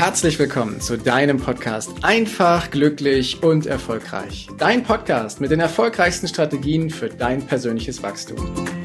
herzlich willkommen zu deinem Podcast Einfach, glücklich und erfolgreich. Dein Podcast mit den erfolgreichsten Strategien für dein persönliches Wachstum.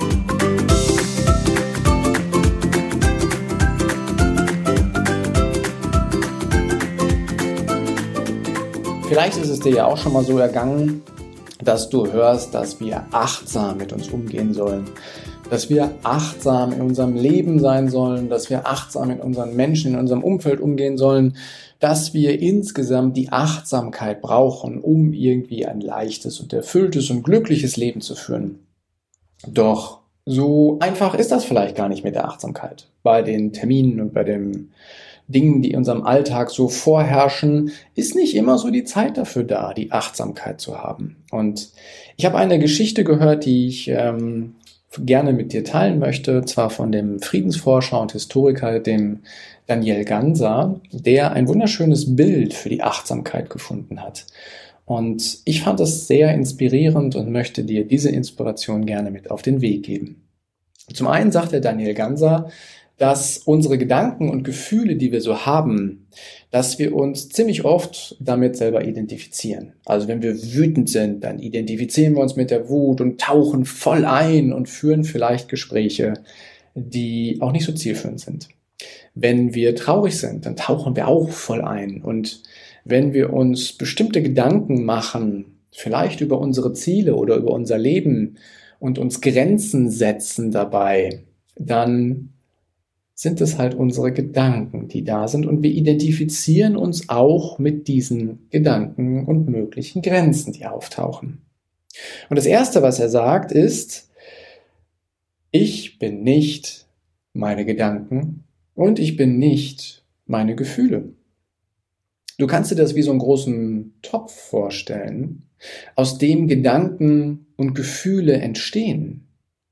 Vielleicht ist es dir ja auch schon mal so ergangen, dass du hörst, dass wir achtsam mit uns umgehen sollen. Dass wir achtsam in unserem Leben sein sollen, dass wir achtsam mit unseren Menschen, in unserem Umfeld umgehen sollen, dass wir insgesamt die Achtsamkeit brauchen, um irgendwie ein leichtes und erfülltes und glückliches Leben zu führen. Doch so einfach ist das vielleicht gar nicht mit der Achtsamkeit. Bei den Terminen und bei den Dingen, die in unserem Alltag so vorherrschen, ist nicht immer so die Zeit dafür da, die Achtsamkeit zu haben. Und ich habe eine Geschichte gehört, die ich gerne mit dir teilen möchte, zwar von dem Friedensforscher und Historiker, dem Daniel Ganser, der ein wunderschönes Bild für die Achtsamkeit gefunden hat. Und ich fand das sehr inspirierend und möchte dir diese Inspiration gerne mit auf den Weg geben. Zum einen sagt der Daniel Ganser, dass unsere Gedanken und Gefühle, die wir so haben, dass wir uns ziemlich oft damit selber identifizieren. Also wenn wir wütend sind, dann identifizieren wir uns mit der Wut und tauchen voll ein und führen vielleicht Gespräche, die auch nicht so zielführend sind. Wenn wir traurig sind, dann tauchen wir auch voll ein. Und wenn wir uns bestimmte Gedanken machen, vielleicht über unsere Ziele oder über unser Leben und uns Grenzen setzen dabei, dann sind es halt unsere Gedanken, die da sind, und wir identifizieren uns auch mit diesen Gedanken und möglichen Grenzen, die auftauchen. Und das Erste, was er sagt, ist: Ich bin nicht meine Gedanken und ich bin nicht meine Gefühle. Du kannst dir das wie so einen großen Topf vorstellen, aus dem Gedanken und Gefühle entstehen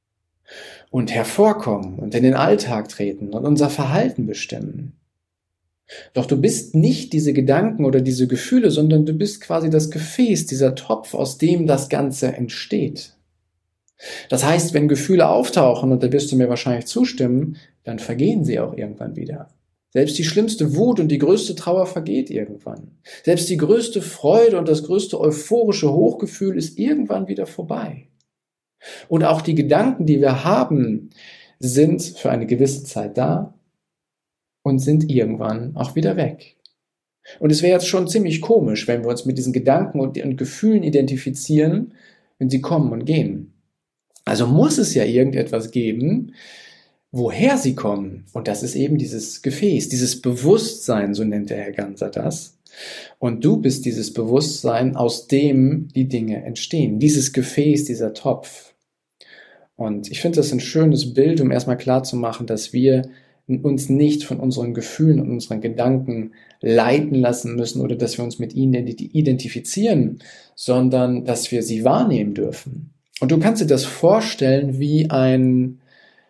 und hervorkommen und in den Alltag treten und unser Verhalten bestimmen. Doch du bist nicht diese Gedanken oder diese Gefühle, sondern du bist quasi das Gefäß, dieser Topf, aus dem das Ganze entsteht. Das heißt, wenn Gefühle auftauchen, und da wirst du mir wahrscheinlich zustimmen, dann vergehen sie auch irgendwann wieder. Selbst die schlimmste Wut und die größte Trauer vergeht irgendwann. Selbst die größte Freude und das größte euphorische Hochgefühl ist irgendwann wieder vorbei. Und auch die Gedanken, die wir haben, sind für eine gewisse Zeit da und sind irgendwann auch wieder weg. Und es wäre jetzt schon ziemlich komisch, wenn wir uns mit diesen Gedanken und Gefühlen identifizieren, wenn sie kommen und gehen. Also muss es ja irgendetwas geben, woher sie kommen. Und das ist eben dieses Gefäß, dieses Bewusstsein, so nennt der Herr Ganser das. Und du bist dieses Bewusstsein, aus dem die Dinge entstehen. Dieses Gefäß, dieser Topf. Und ich finde das ein schönes Bild, um erstmal klarzumachen, dass wir uns nicht von unseren Gefühlen und unseren Gedanken leiten lassen müssen oder dass wir uns mit ihnen identifizieren, sondern dass wir sie wahrnehmen dürfen. Und du kannst dir das vorstellen wie ein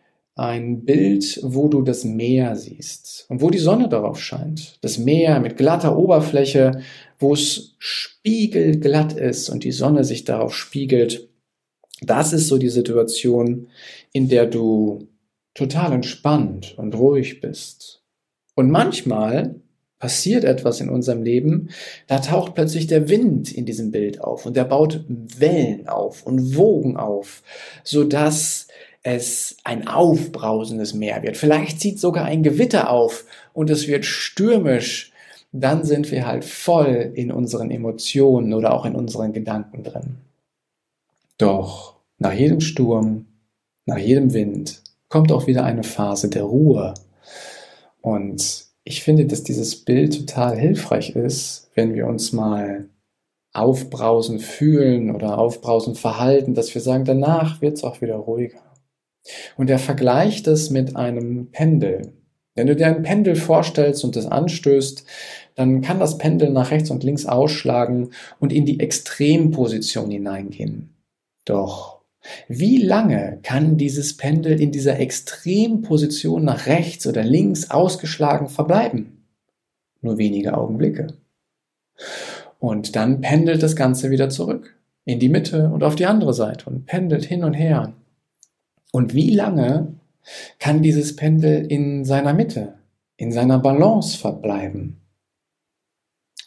Bild, wo du das Meer siehst und wo die Sonne darauf scheint. Das Meer mit glatter Oberfläche, wo es spiegelglatt ist und die Sonne sich darauf spiegelt. Das ist so die Situation, in der du total entspannt und ruhig bist. Und manchmal passiert etwas in unserem Leben, da taucht plötzlich der Wind in diesem Bild auf und der baut Wellen auf und Wogen auf, sodass es ein aufbrausendes Meer wird. Vielleicht zieht sogar ein Gewitter auf und es wird stürmisch. Dann sind wir halt voll in unseren Emotionen oder auch in unseren Gedanken drin. Doch nach jedem Sturm, nach jedem Wind kommt auch wieder eine Phase der Ruhe. Und ich finde, dass dieses Bild total hilfreich ist, wenn wir uns mal aufbrausend fühlen oder aufbrausend verhalten, dass wir sagen, danach wird es auch wieder ruhiger. Und er vergleicht es mit einem Pendel. Wenn du dir ein Pendel vorstellst und das anstößt, dann kann das Pendel nach rechts und links ausschlagen und in die Extremposition hineingehen. Doch wie lange kann dieses Pendel in dieser Extremposition nach rechts oder links ausgeschlagen verbleiben? Nur wenige Augenblicke. Und dann pendelt das Ganze wieder zurück in die Mitte und auf die andere Seite und pendelt hin und her. Und wie lange kann dieses Pendel in seiner Mitte, in seiner Balance verbleiben?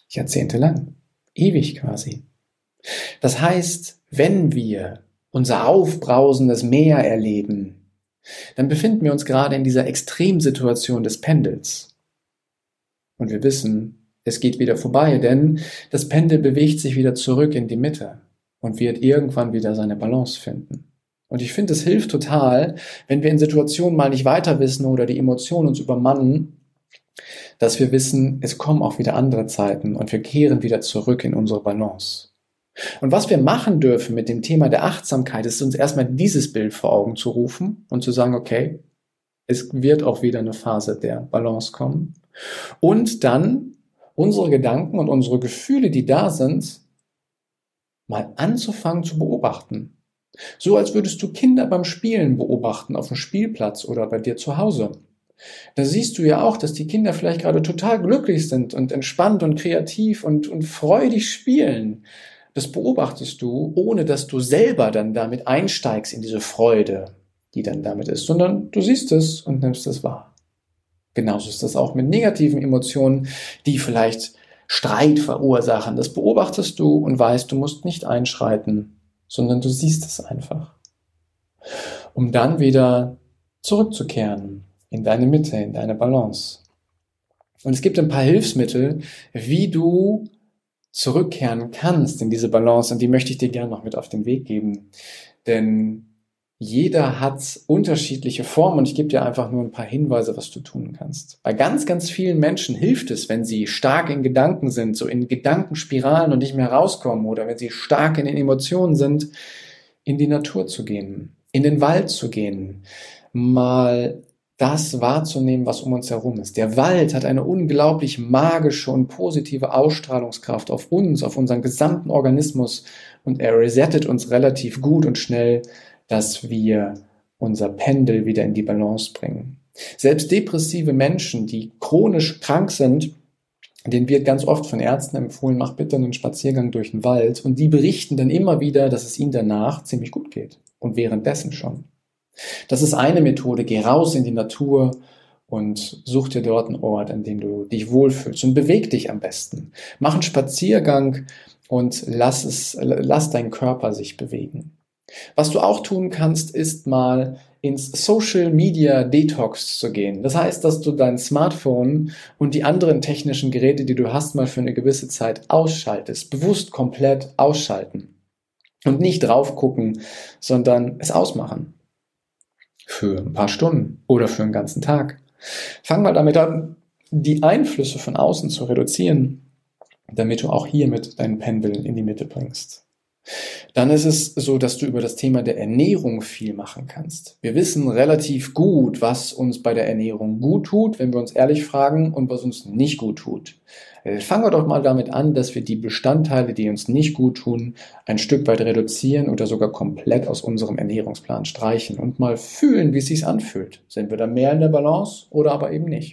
jahrzehntelang, ewig quasi. Das heißt, wenn wir unser aufbrausendes Meer erleben, dann befinden wir uns gerade in dieser Extremsituation des Pendels. Und wir wissen, es geht wieder vorbei, denn das Pendel bewegt sich wieder zurück in die Mitte und wird irgendwann wieder seine Balance finden. Und ich finde, es hilft total, wenn wir in Situationen mal nicht weiter wissen oder die Emotionen uns übermannen, dass wir wissen, es kommen auch wieder andere Zeiten und wir kehren wieder zurück in unsere Balance. Und was wir machen dürfen mit dem Thema der Achtsamkeit, ist uns erstmal dieses Bild vor Augen zu rufen und zu sagen, okay, es wird auch wieder eine Phase der Balance kommen. Und dann unsere Gedanken und unsere Gefühle, die da sind, mal anzufangen zu beobachten. So als würdest du Kinder beim Spielen beobachten auf dem Spielplatz oder bei dir zu Hause. Da siehst du ja auch, dass die Kinder vielleicht gerade total glücklich sind und entspannt und kreativ und freudig spielen. Das beobachtest du, ohne dass du selber dann damit einsteigst in diese Freude, die dann damit ist, sondern du siehst es und nimmst es wahr. Genauso ist das auch mit negativen Emotionen, die vielleicht Streit verursachen. Das beobachtest du und weißt, du musst nicht einschreiten, sondern du siehst es einfach. Um dann wieder zurückzukehren in deine Mitte, in deine Balance. Und es gibt ein paar Hilfsmittel, wie du zurückkehren kannst in diese Balance, und die möchte ich dir gerne noch mit auf den Weg geben. Denn jeder hat unterschiedliche Formen und ich gebe dir einfach nur ein paar Hinweise, was du tun kannst. Bei ganz, ganz vielen Menschen hilft es, wenn sie stark in Gedanken sind, so in Gedankenspiralen und nicht mehr rauskommen, oder wenn sie stark in den Emotionen sind, in die Natur zu gehen, in den Wald zu gehen, mal das wahrzunehmen, was um uns herum ist. Der Wald hat eine unglaublich magische und positive Ausstrahlungskraft auf uns, auf unseren gesamten Organismus, und er resettet uns relativ gut und schnell, dass wir unser Pendel wieder in die Balance bringen. Selbst depressive Menschen, die chronisch krank sind, denen wird ganz oft von Ärzten empfohlen, mach bitte einen Spaziergang durch den Wald, und die berichten dann immer wieder, dass es ihnen danach ziemlich gut geht und währenddessen schon. Das ist eine Methode. Geh raus in die Natur und such dir dort einen Ort, an dem du dich wohlfühlst, und beweg dich am besten. Mach einen Spaziergang und lass deinen Körper sich bewegen. Was du auch tun kannst, ist mal ins Social Media Detox zu gehen. Das heißt, dass du dein Smartphone und die anderen technischen Geräte, die du hast, mal für eine gewisse Zeit ausschaltest. Bewusst komplett ausschalten. Und nicht drauf gucken, sondern es ausmachen. Für ein paar Stunden oder für einen ganzen Tag. Fang mal damit an, die Einflüsse von außen zu reduzieren, damit du auch hiermit deinen Pendel in die Mitte bringst. Dann ist es so, dass du über das Thema der Ernährung viel machen kannst. Wir wissen relativ gut, was uns bei der Ernährung gut tut, wenn wir uns ehrlich fragen, und was uns nicht gut tut. Fangen wir doch mal damit an, dass wir die Bestandteile, die uns nicht gut tun, ein Stück weit reduzieren oder sogar komplett aus unserem Ernährungsplan streichen und mal fühlen, wie es sich anfühlt. Sind wir da mehr in der Balance oder aber eben nicht?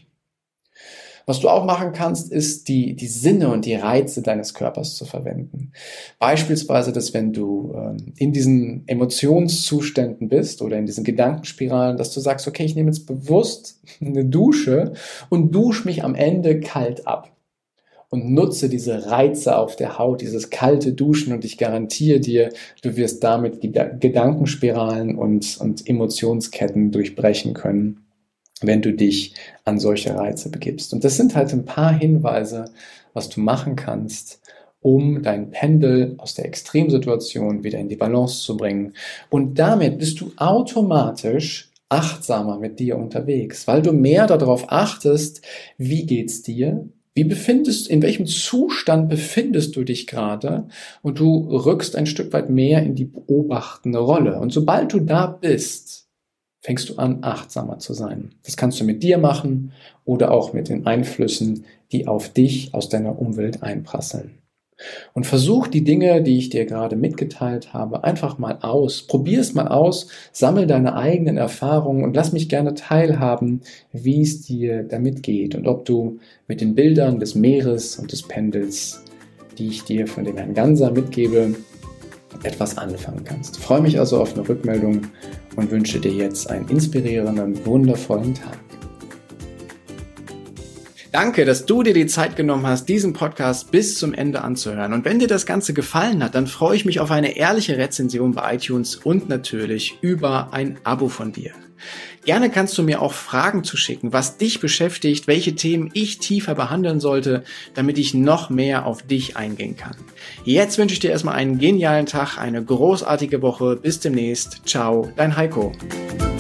Was du auch machen kannst, ist die Sinne und die Reize deines Körpers zu verwenden. Beispielsweise, dass wenn du in diesen Emotionszuständen bist oder in diesen Gedankenspiralen, dass du sagst, okay, ich nehme jetzt bewusst eine Dusche und dusche mich am Ende kalt ab. Und nutze diese Reize auf der Haut, dieses kalte Duschen, und ich garantiere dir, du wirst damit Gedankenspiralen und Emotionsketten durchbrechen können, wenn du dich an solche Reize begibst. Und das sind halt ein paar Hinweise, was du machen kannst, um dein Pendel aus der Extremsituation wieder in die Balance zu bringen. Und damit bist du automatisch achtsamer mit dir unterwegs, weil du mehr darauf achtest, wie geht's dir, in welchem Zustand befindest du dich gerade, und du rückst ein Stück weit mehr in die beobachtende Rolle. Und sobald du da bist, fängst du an, achtsamer zu sein. Das kannst du mit dir machen oder auch mit den Einflüssen, die auf dich aus deiner Umwelt einprasseln. Und versuch die Dinge, die ich dir gerade mitgeteilt habe, einfach mal aus. Probier es mal aus, sammel deine eigenen Erfahrungen und lass mich gerne teilhaben, wie es dir damit geht und ob du mit den Bildern des Meeres und des Pendels, die ich dir von dem Herrn Ganser mitgebe, etwas anfangen kannst. Ich freue mich also auf eine Rückmeldung und wünsche dir jetzt einen inspirierenden, wundervollen Tag. Danke, dass du dir die Zeit genommen hast, diesen Podcast bis zum Ende anzuhören. Und wenn dir das Ganze gefallen hat, dann freue ich mich auf eine ehrliche Rezension bei iTunes und natürlich über ein Abo von dir. Gerne kannst du mir auch Fragen zuschicken, was dich beschäftigt, welche Themen ich tiefer behandeln sollte, damit ich noch mehr auf dich eingehen kann. Jetzt wünsche ich dir erstmal einen genialen Tag, eine großartige Woche. Bis demnächst. Ciao, dein Heiko.